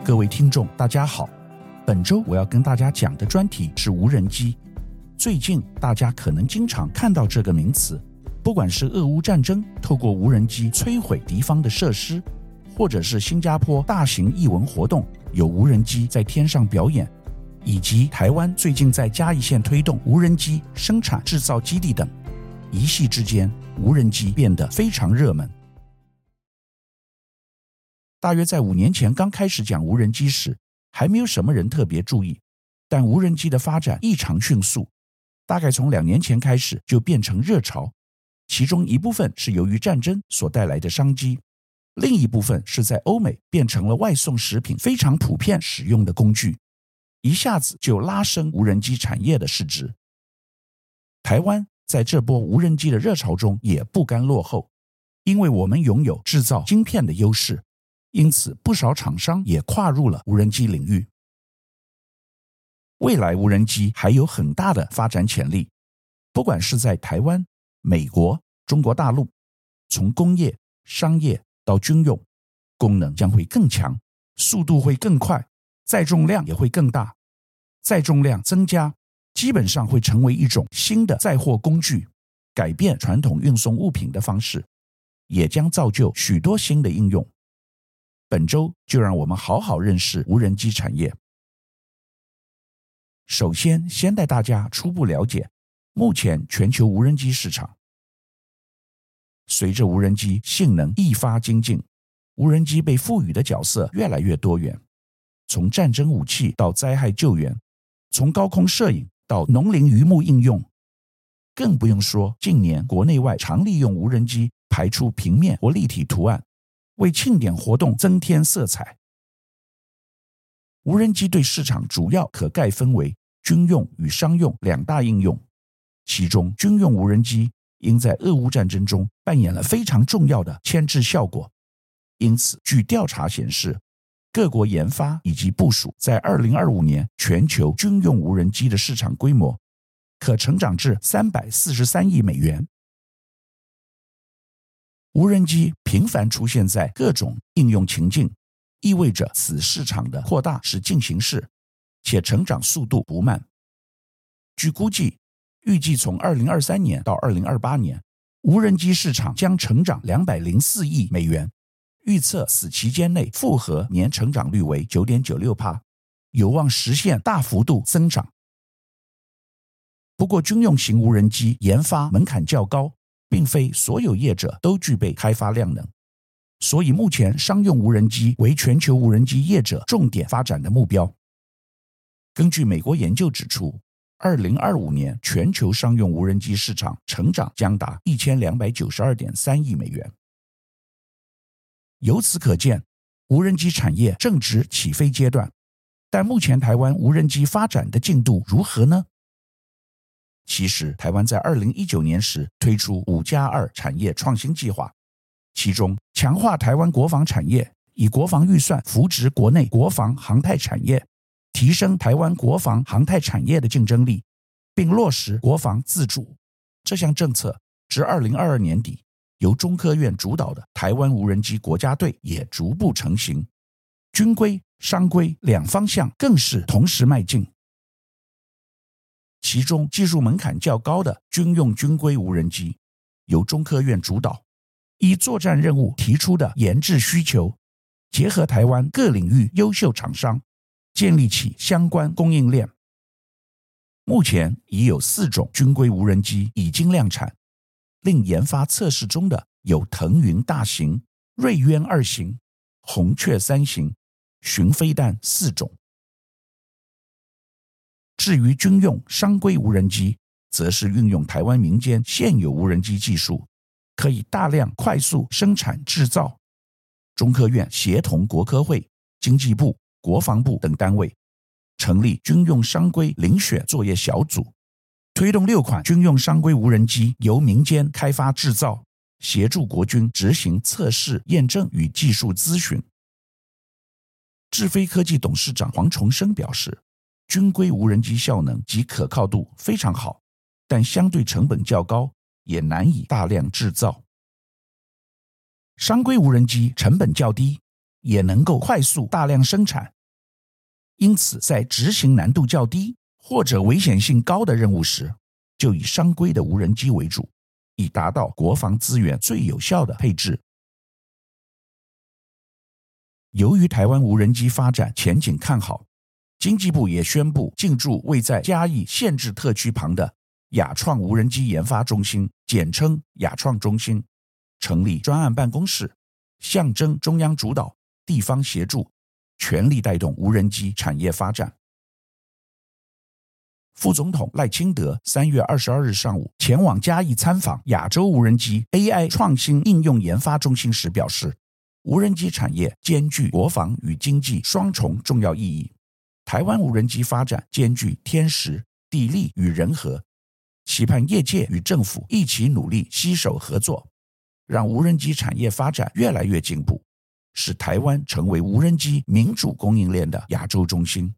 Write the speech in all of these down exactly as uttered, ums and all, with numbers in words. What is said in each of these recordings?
各位听众大家好，本周我要跟大家讲的专题是无人机。最近大家可能经常看到这个名词，不管是俄乌战争透过无人机摧毁敌方的设施，或者是新加坡大型艺文活动有无人机在天上表演，以及台湾最近在嘉义县推动无人机生产制造基地等，一夕之间无人机变得非常热门。大约在五年前刚开始讲无人机时，还没有什么人特别注意，但无人机的发展异常迅速，大概从两年前开始就变成热潮，其中一部分是由于战争所带来的商机，另一部分是在欧美变成了外送食品非常普遍使用的工具，一下子就拉升无人机产业的市值。台湾在这波无人机的热潮中也不甘落后，因为我们拥有制造晶片的优势，因此不少厂商也跨入了无人机领域。未来无人机还有很大的发展潜力，不管是在台湾、美国、中国大陆，从工业、商业到军用，功能将会更强，速度会更快，载重量也会更大。载重量增加，基本上会成为一种新的载货工具，改变传统运送物品的方式，也将造就许多新的应用。本周就让我们好好认识无人机产业。首先，先带大家初步了解目前全球无人机市场。随着无人机性能愈发精进，无人机被赋予的角色越来越多元，从战争武器到灾害救援，从高空摄影到农林渔牧应用，更不用说近年国内外常利用无人机排出平面或立体图案，为庆典活动增添色彩。无人机对市场主要可概分为军用与商用两大应用，其中军用无人机因在俄乌战争中扮演了非常重要的牵制效果，因此据调查显示，各国研发以及部署在二零二五年全球军用无人机的市场规模可成长至三百四十三亿美元。无人机频繁出现在各种应用情境，意味着此市场的扩大是进行式，且成长速度不慢。据估计，预计从二零二三年到二零二八年，无人机市场将成长两百零四亿美元，预测此期间内复合年成长率为 百分之九点九六， 有望实现大幅度增长。不过军用型无人机研发门槛较高，并非所有业者都具备开发量能，所以目前商用无人机为全球无人机业者重点发展的目标。根据美国研究指出，二零二五年全球商用无人机市场成长将达 一千两百九十二点三亿美元。由此可见，无人机产业正值起飞阶段，但目前台湾无人机发展的进度如何呢？其实台湾在二零一九年时推出五加二产业创新计划，其中强化台湾国防产业，以国防预算扶植国内国防航太产业，提升台湾国防航太产业的竞争力，并落实国防自主。这项政策至二零二二年底，由中科院主导的台湾无人机国家队也逐步成型，军规、商规两方向更是同时迈进。其中技术门槛较高的军用军规无人机，由中科院主导，依作战任务提出的研制需求，结合台湾各领域优秀厂商，建立起相关供应链。目前已有四种军规无人机已经量产，另研发测试中的有腾云大型、瑞渊二型、红雀三型、巡飞弹四种。至于军用商规无人机，则是运用台湾民间现有无人机技术，可以大量快速生产制造。中科院协同国科会、经济部、国防部等单位，成立军用商规遴选作业小组，推动六款军用商规无人机由民间开发制造，协助国军执行测试、验证与技术咨询。智飞科技董事长黄崇生表示，军规无人机效能及可靠度非常好，但相对成本较高，也难以大量制造。商规无人机成本较低，也能够快速大量生产， 因此在执行难度较低或者危险性高的任务时，就以商规的无人机为主，以达到国防资源最有效的配置。由于台湾无人机发展前景看好，经济部也宣布进驻位在嘉义县治特区旁的亚创无人机研发中心，简称亚创中心，成立专案办公室，象征中央主导，地方协助，全力带动无人机产业发展。副总统赖清德三月二十二日上午前往嘉义参访亚洲无人机 A I 创新应用研发中心时表示，无人机产业兼具国防与经济双重重要意义。台湾无人机发展兼具天时、地利与人和，期盼业界与政府一起努力，携手合作，让无人机产业发展越来越进步，使台湾成为无人机民主供应链的亚洲中心。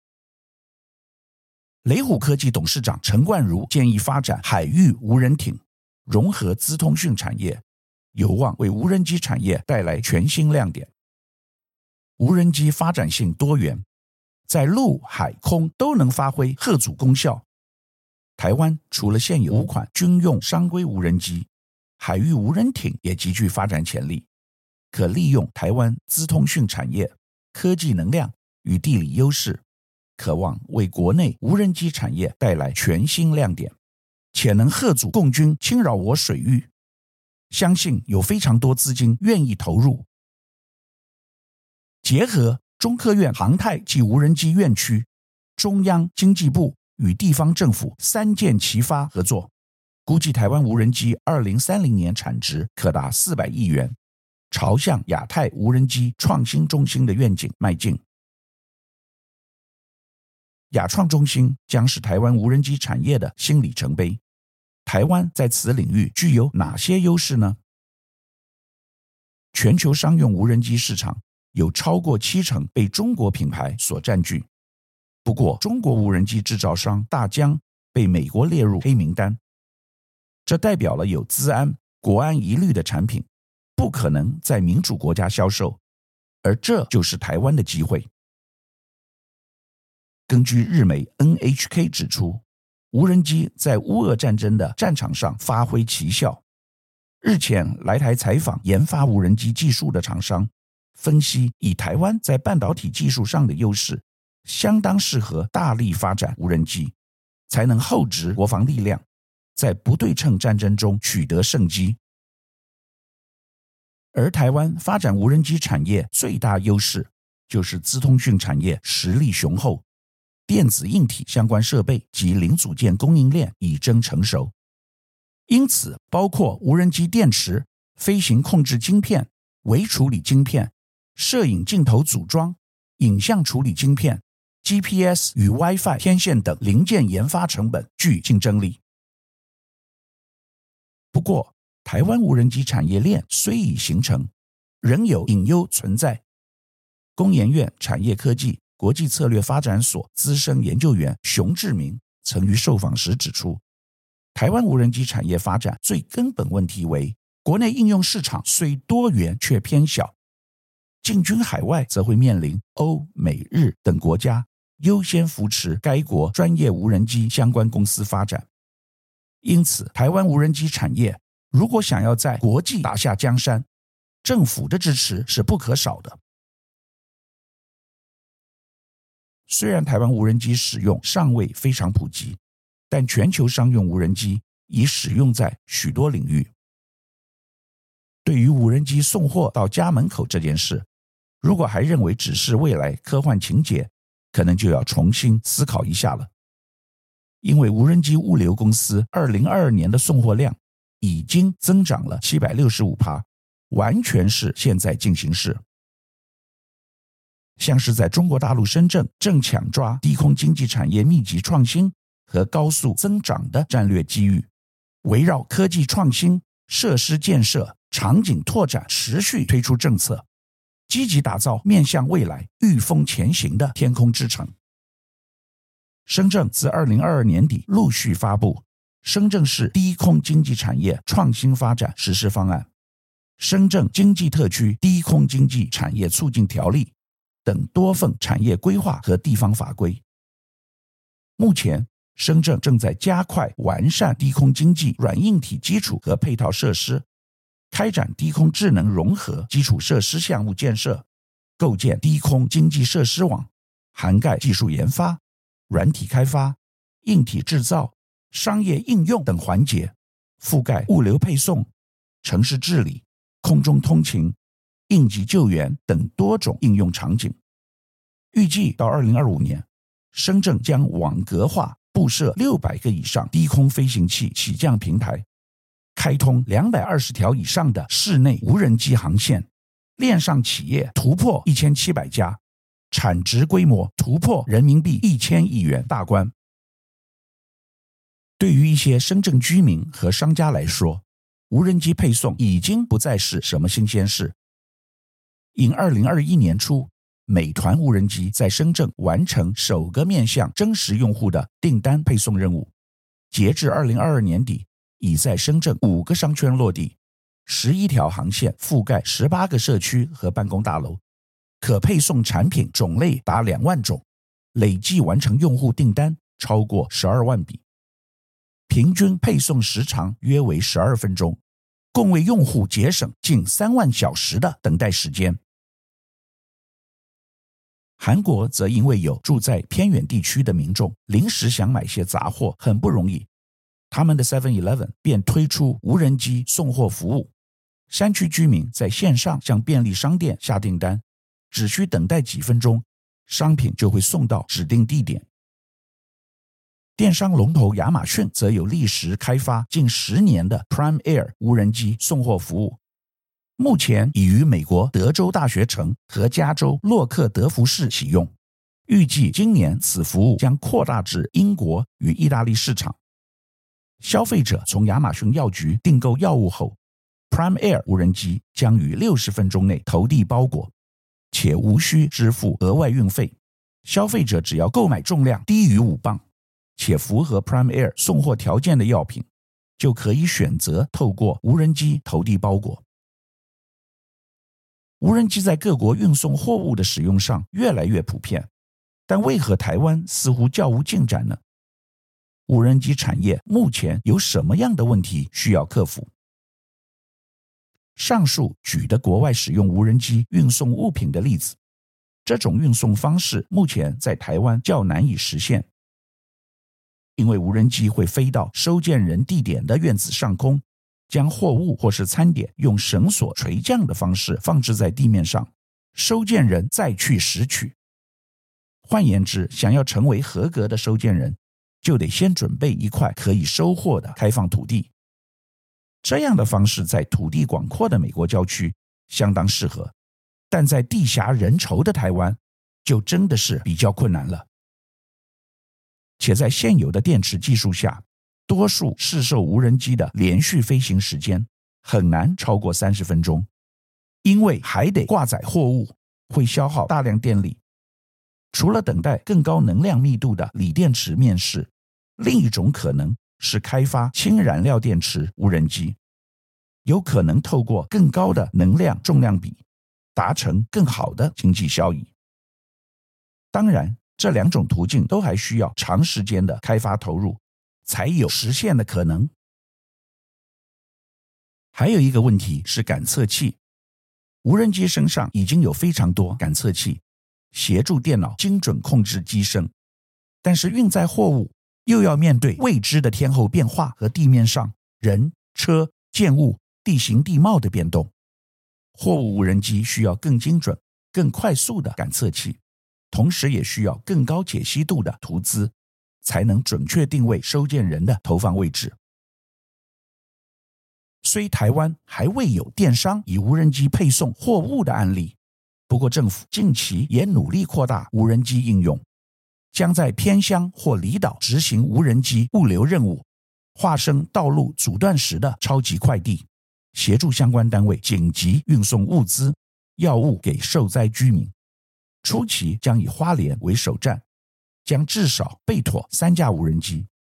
雷虎科技董事长陈冠如建议发展海域无人艇，融合资通讯产业，有望为无人机产业带来全新亮点。无人机发展性多元，在陆海空都能发挥吓阻功效。台湾除了现有五款军用商规无人机，海域无人艇也极具发展潜力，可利用台湾资通讯产业、科技能量与地理优势，渴望为国内无人机产业带来全新亮点，且能吓阻共军侵扰我水域。相信有非常多资金愿意投入。结合中科院航太及无人机院区、中央经济部与地方政府三箭齐发合作，估计台湾无人机二零三零年产值可达四百亿元，朝向亚太无人机创新中心的愿景迈进。亚创中心将是台湾无人机产业的新里程碑。台湾在此领域具有哪些优势呢？全球商用无人机市场有超过七成被中国品牌所占据。不过，中国无人机制造商大疆被美国列入黑名单，这代表了有资安、国安疑虑的产品不可能在民主国家销售，而这就是台湾的机会。根据日媒 N H K 指出，无人机在乌俄战争的战场上发挥奇效。日前来台采访研发无人机技术的厂商分析，以台湾在半导体技术上的优势，相当适合大力发展无人机，才能厚植国防力量，在不对称战争中取得胜机。而台湾发展无人机产业最大优势就是资通讯产业实力雄厚，电子硬体相关设备及零组件供应链已臻成熟，因此包括无人机电池、飞行控制晶片、微处理晶片、摄影镜头组装、影像处理晶片、G P S 与 Wi-Fi 天线等零件研发成本具竞争力。不过，台湾无人机产业链虽已形成，仍有隐忧存在。工研院产业科技国际策略发展所资深研究员熊志明曾于受访时指出，台湾无人机产业发展最根本问题为国内应用市场虽多元却偏小，进军海外则会面临欧、美、日等国家优先扶持该国专业无人机相关公司发展。因此，台湾无人机产业如果想要在国际打下江山，政府的支持是不可少的。虽然台湾无人机使用尚未非常普及，但全球商用无人机已使用在许多领域。对于无人机送货到家门口这件事，如果还认为只是未来科幻情节，可能就要重新思考一下了。因为无人机物流公司二零二二年的送货量已经增长了 百分之七百六十五， 完全是现在进行式。像是在中国大陆深圳正抢抓低空经济产业密集创新和高速增长的战略机遇，围绕科技创新、设施建设、场景拓展持续推出政策，积极打造面向未来、御风前行的天空之城。深圳自二零二二年底陆续发布深圳市低空经济产业创新发展实施方案、深圳经济特区低空经济产业促进条例等多份产业规划和地方法规。目前，深圳正在加快完善低空经济软硬体基础和配套设施，开展低空智能融合基础设施项目建设，构建低空经济设施网，涵盖技术研发、软体开发、硬体制造、商业应用等环节，覆盖物流配送、城市治理、空中通勤、应急救援等多种应用场景。预计到二零二五年，深圳将网格化布设六百个以上低空飞行器起降平台，开通两百二十条以上的室内无人机航线，链上企业突破一千七百家，产值规模突破人民币一千亿元大关。对于一些深圳居民和商家来说，无人机配送已经不再是什么新鲜事。因二零二一年初，美团无人机在深圳完成首个面向真实用户的订单配送任务，截至二零二二年底，已在深圳五个商圈落地，十一条航线覆盖十八个社区和办公大楼，可配送产品种类达两万种，累计完成用户订单超过十二万笔，平均配送时长约为十二分钟，共为用户节省近三万小时的等待时间。韩国则因为有住在偏远地区的民众临时想买些杂货很不容易，他们的 seven eleven 便推出无人机送货服务，山区居民在线上向便利商店下订单，只需等待几分钟，商品就会送到指定地点。电商龙头亚马逊则有历时开发近十年的 Prime Air 无人机送货服务，目前已于美国德州大学城和加州洛克德福市启用，预计今年此服务将扩大至英国与意大利市场。消费者从亚马逊药局订购药物后， Prime Air 无人机将于六十分钟内投递包裹，且无需支付额外运费。消费者只要购买重量低于五磅且符合 Prime Air 送货条件的药品，就可以选择透过无人机投递包裹。无人机在各国运送货物的使用上越来越普遍，但为何台湾似乎较无进展呢？无人机产业目前有什么样的问题需要克服？上述举的国外使用无人机运送物品的例子，这种运送方式目前在台湾较难以实现，因为无人机会飞到收件人地点的院子上空，将货物或是餐点用绳索垂降的方式放置在地面上，收件人再去拾取。换言之，想要成为合格的收件人，就得先准备一块可以收货的开放土地。这样的方式在土地广阔的美国郊区相当适合，但在地狭人稠的台湾就真的是比较困难了。且在现有的电池技术下，多数市售无人机的连续飞行时间很难超过三十分钟，因为还得挂载货物，会消耗大量电力。除了等待更高能量密度的锂电池面世，另一种可能是开发氢燃料电池无人机，有可能透过更高的能量重量比，达成更好的经济效益。当然，这两种途径都还需要长时间的开发投入，才有实现的可能。还有一个问题是感测器，无人机身上已经有非常多感测器，协助电脑精准控制机身，但是运载货物又要面对未知的天候变化和地面上人、车、建物、地形地貌的变动。货物无人机需要更精准、更快速的感测器，同时也需要更高解析度的图资，才能准确定位收件人的投放位置。虽台湾还未有电商以无人机配送货物的案例，不过政府近期也努力扩大无人机应用，将在偏乡或离岛执行无人机物流任务，化身道路阻断时的超级快递，协助相关单位紧急运送物资、药物给受灾居民。初期将以花莲为首站，将至少备妥三架无人机。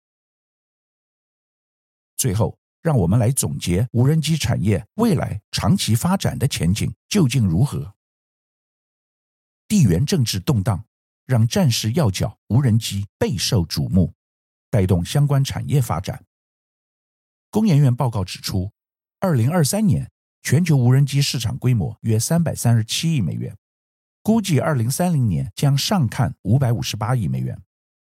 最后，让我们来总结无人机产业未来长期发展的前景究竟如何。 地缘政治动荡让战事要角无人机备受瞩目，带动相关产业发展。工研院报告指出，二零二三年全球无人机市场规模约三百三十七亿美元，估计二零三零年将上看五百五十八亿美元。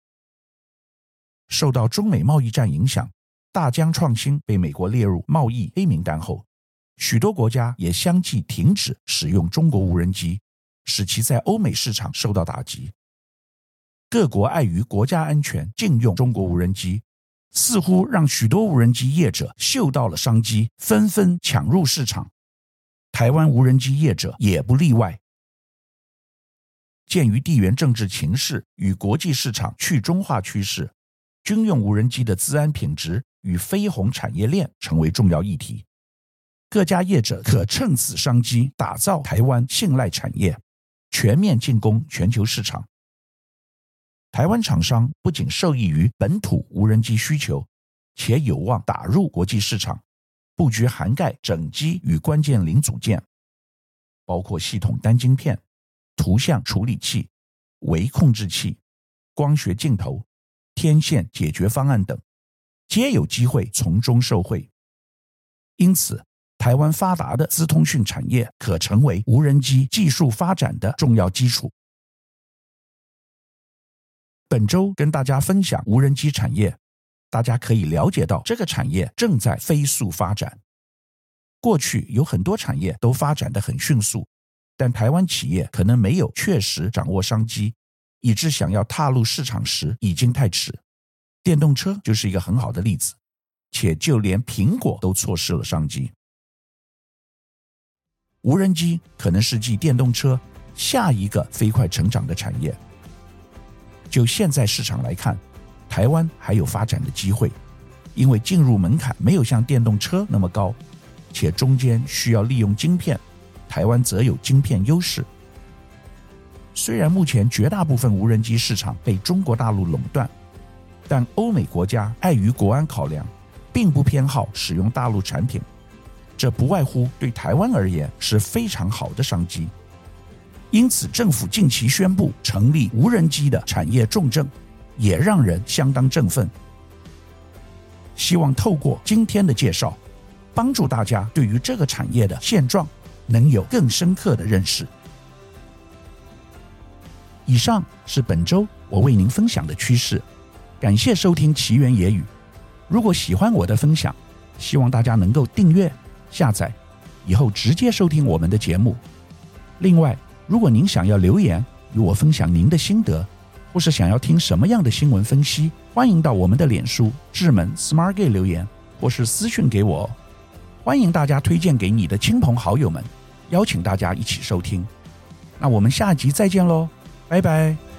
受到中美贸易战影响，大疆创新被美国列入贸易黑名单后，许多国家也相继停止使用中国无人机，使其在欧美市场受到打击。各国碍于国家安全禁用中国无人机，似乎让许多无人机业者嗅到了商机，纷纷抢入市场。台湾无人机业者也不例外。鉴于地缘政治情势与国际市场去中化趋势，军用无人机的资安品质与飞鸿产业链成为重要议题。各家业者可趁此商机打造台湾信赖产业，全面进攻全球市场。台湾厂商不仅受益于本土无人机需求，且有望打入国际市场，布局涵盖整机与关键零组件，包括系统单晶片、图像处理器、微控制器、光学镜头、天线解决方案等，皆有机会从中受惠。因此，台湾发达的资通讯产业可成为无人机技术发展的重要基础。本周跟大家分享无人机产业，大家可以了解到这个产业正在飞速发展。过去有很多产业都发展得很迅速，但台湾企业可能没有确实掌握商机，以致想要踏入市场时已经太迟。电动车就是一个很好的例子，且就连苹果都错失了商机。无人机可能是继电动车下一个飞快成长的产业。就现在市场来看，台湾还有发展的机会，因为进入门槛没有像电动车那么高，且中间需要利用晶片，台湾则有晶片优势。虽然目前绝大部分无人机市场被中国大陆垄断，但欧美国家碍于国安考量，并不偏好使用大陆产品，这不外乎对台湾而言是非常好的商机。因此政府近期宣布成立无人机的产业重镇，也让人相当振奋。希望透过今天的介绍，帮助大家对于这个产业的现状能有更深刻的认识。以上是本周我为您分享的趋势，感谢收听奇缘野语。如果喜欢我的分享，希望大家能够订阅、下载，以后直接收听我们的节目。另外，如果您想要留言与我分享您的心得，或是想要听什么样的新闻分析，欢迎到我们的脸书智门 Smart Gay 留言，或是私讯给我。欢迎大家推荐给你的亲朋好友们，邀请大家一起收听。那我们下集再见咯，拜拜。